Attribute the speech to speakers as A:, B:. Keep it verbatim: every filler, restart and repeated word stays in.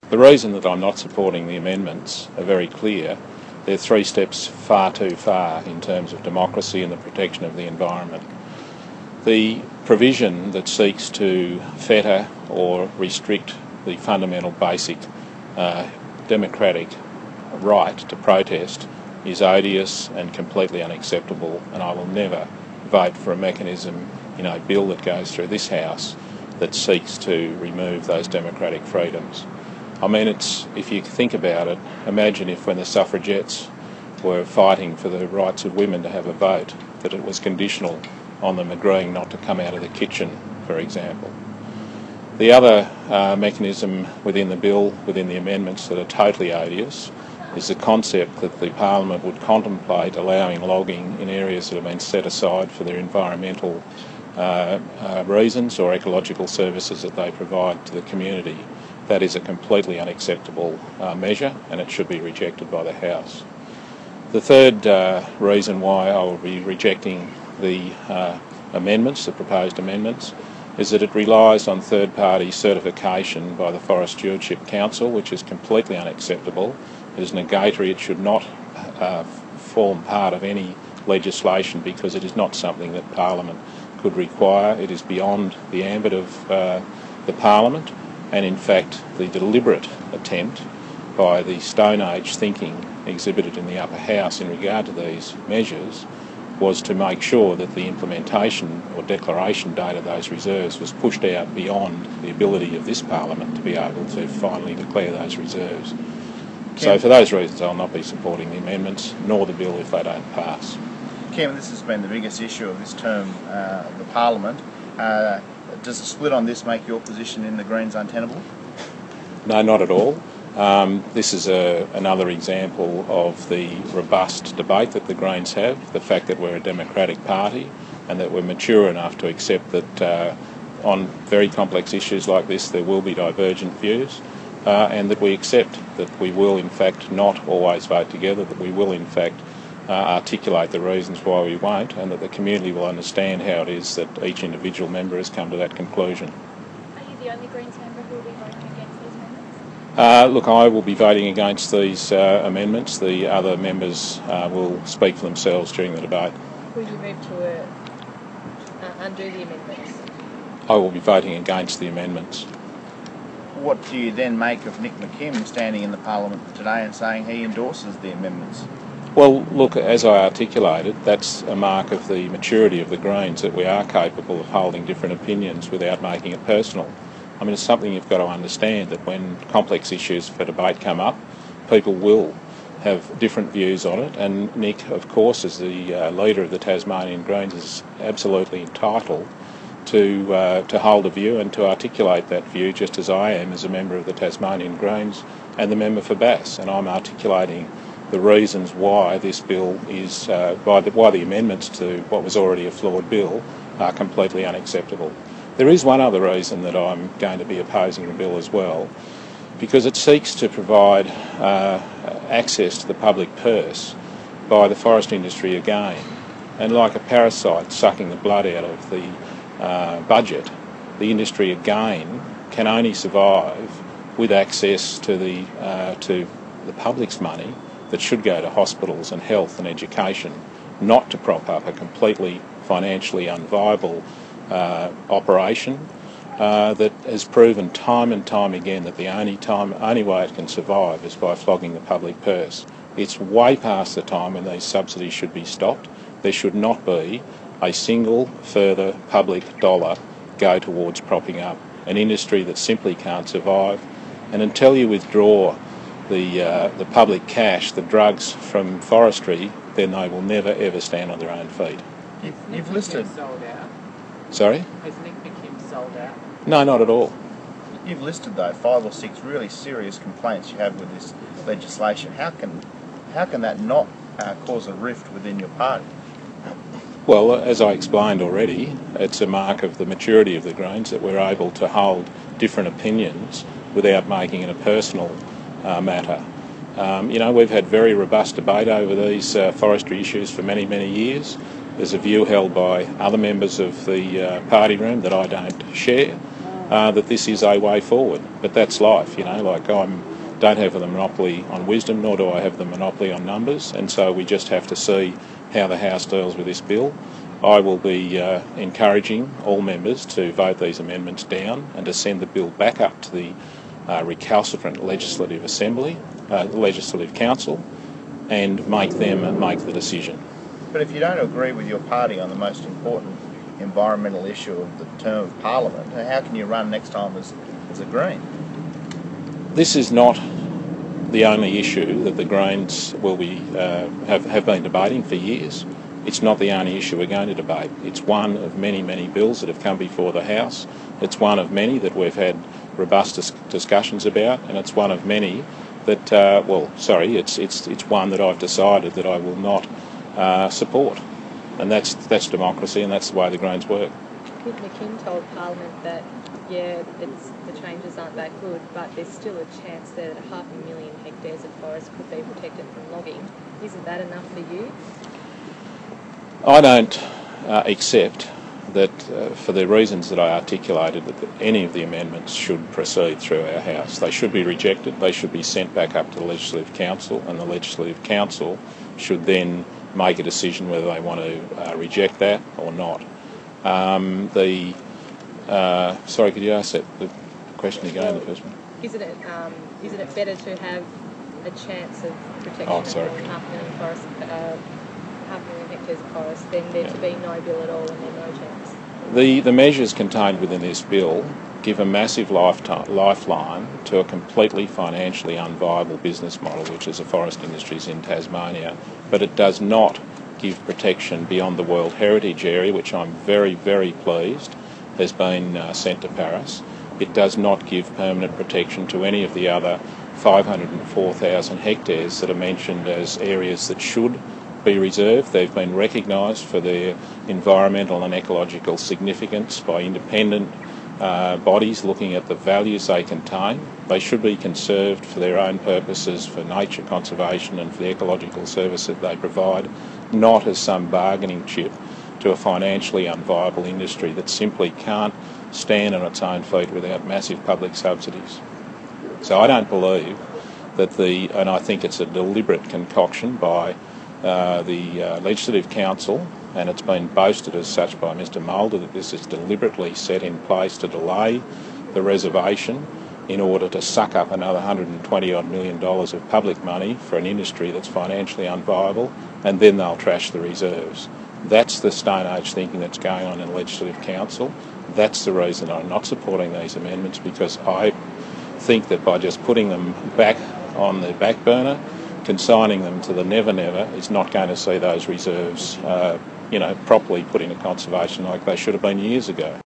A: The reason that I'm not supporting the amendments are very clear. They're three steps far too far in terms of democracy and the protection of the environment. The provision that seeks to fetter or restrict the fundamental basic uh, democratic right to protest is odious and completely unacceptable, and I will never vote for a mechanism in a bill that goes through this House that seeks to remove those democratic freedoms. I mean, it's, if you think about it, imagine if when the suffragettes were fighting for the rights of women to have a vote, that it was conditional on them agreeing not to come out of the kitchen, for example. The other uh, mechanism within the bill, within the amendments that are totally odious, is the concept that the Parliament would contemplate allowing logging in areas that have been set aside for their environmental uh, uh, reasons or ecological services that they provide to the community. That is a completely unacceptable uh, measure, and it should be rejected by the House. The third uh, reason why I will be rejecting the uh, amendments, the proposed amendments, is that it relies on third-party certification by the Forest Stewardship Council, which is completely unacceptable. It is negatory. It should not uh, form part of any legislation because it is not something that Parliament could require. It is beyond the ambit of uh, the Parliament, and in fact the deliberate attempt by the Stone Age thinking exhibited in the upper house in regard to these measures was to make sure that the implementation or declaration date of those reserves was pushed out beyond the ability of this Parliament to be able to finally declare those reserves. Kim, so for those reasons I'll not be supporting the amendments, nor the bill if they don't pass.
B: Kim, this has been the biggest issue of this term uh, of the Parliament. Uh, does the split on this make your position in the Greens untenable?
A: No, not at all. Um, this is a, another example of the robust debate that the Greens have, the fact that we're a democratic party and that we're mature enough to accept that uh, on very complex issues like this there will be divergent views, uh, and that we accept that we will in fact not always vote together, that we will in fact uh, articulate the reasons why we won't, and that the community will understand how it is that each individual member has come to that conclusion.
C: Are you the only Greens member who will be voting against these amendments?
A: Uh, look, I will be voting against these uh, amendments. The other members uh, will speak for themselves during the debate.
C: Will you move to uh, uh, undo the amendments?
A: I will be voting against the amendments.
B: What do you then make of Nick McKim standing in the Parliament today and saying he endorses the amendments?
A: Well, look, as I articulated, that's a mark of the maturity of the Greens, that we are capable of holding different opinions without making it personal. I mean, it's something you've got to understand, that when complex issues for debate come up, people will have different views on it, and Nick, of course, as the uh, leader of the Tasmanian Greens, is absolutely entitled to uh, to hold a view and to articulate that view, just as I am as a member of the Tasmanian Greens and the member for Bass, and I'm articulating the reasons why this bill is, uh, why, the, why the amendments to what was already a flawed bill are completely unacceptable. There is one other reason that I'm going to be opposing the bill as well, because it seeks to provide uh, access to the public purse by the forest industry again. And like a parasite sucking the blood out of the uh, budget, the industry again can only survive with access to the, uh, to the public's money that should go to hospitals and health and education, not to prop up a completely financially unviable uh, operation uh, that has proven time and time again that the only time, only way it can survive is by flogging the public purse. It's way past the time when these subsidies should be stopped. There should not be a single further public dollar go towards propping up an industry that simply can't survive. And until you withdraw the uh, the public cash, the drugs from forestry, then they will never ever stand on their own feet.
B: You've, you've listed.
D: Sold out.
A: Sorry?
D: Has Nick McKim sold out?
A: No, not at all.
B: You've listed though five or six really serious complaints you have with this legislation. How can how can that not uh, cause a rift within your party?
A: Well, as I explained already, it's a mark of the maturity of the Greens that we're able to hold different opinions without making it a personal uh, matter. Um, you know, we've had very robust debate over these uh, forestry issues for many, many years. There's a view held by other members of the uh, party room that I don't share, uh, that this is a way forward. But that's life, you know, like I don't have the monopoly on wisdom, nor do I have the monopoly on numbers, and so we just have to see how the House deals with this bill. I will be uh, encouraging all members to vote these amendments down and to send the bill back up to the uh, recalcitrant Legislative Assembly, uh, Legislative Council, and make them make the decision.
B: But if you don't agree with your party on the most important environmental issue of the term of Parliament, how can you run next time as, as a Green?
A: This is not the only issue that the Greens will be uh, have, have been debating for years. It's not the only issue we're going to debate. It's one of many, many bills that have come before the House. It's one of many that we've had robust dis- discussions about, and it's one of many that, uh, well, sorry, it's it's it's one that I've decided that I will not uh, support. And that's that's democracy, and that's the way the Greens work.
C: McKim told Parliament that, yeah, it's, the changes aren't that good, but there's still a chance that half a million hectares of forest could be protected from logging. Isn't that enough for you?
A: I don't uh, accept that, uh, for the reasons that I articulated, that any of the amendments should proceed through our House. They should be rejected, they should be sent back up to the Legislative Council, and the Legislative Council should then make a decision whether they want to uh, reject that or not. Um, the uh, sorry, could you ask that the question again?
C: Well,
A: the first one.
C: Isn't it um, isn't it better to have a chance of protection
A: Oh,
C: of
A: sorry.
C: more than half a million forest, uh, half a million hectares of forest, than there
A: Yeah.
C: to be no bill at all and then no chance?
A: The the measures contained within this bill give a massive lifetime, lifeline to a completely financially unviable business model, which is the forest industries in Tasmania, but it does not give protection beyond the World Heritage Area, which I'm very, very pleased has been uh, sent to Paris. It does not give permanent protection to any of the other five hundred four thousand hectares that are mentioned as areas that should be reserved. They've been recognised for their environmental and ecological significance by independent uh, bodies looking at the values they contain. They should be conserved for their own purposes, for nature conservation and for the ecological service that they provide, not as some bargaining chip to a financially unviable industry that simply can't stand on its own feet without massive public subsidies. So I don't believe that the, and I think it's a deliberate concoction by uh, the uh, Legislative Council, and it's been boasted as such by Mister Mulder, that this is deliberately set in place to delay the reservation in order to suck up another one hundred twenty odd million dollars of public money for an industry that's financially unviable, and then they'll trash the reserves. That's the Stone Age thinking that's going on in the Legislative Council. That's the reason I'm not supporting these amendments, because I think that by just putting them back on the back burner, consigning them to the never-never, is not going to see those reserves, uh, you know, properly put into conservation like they should have been years ago.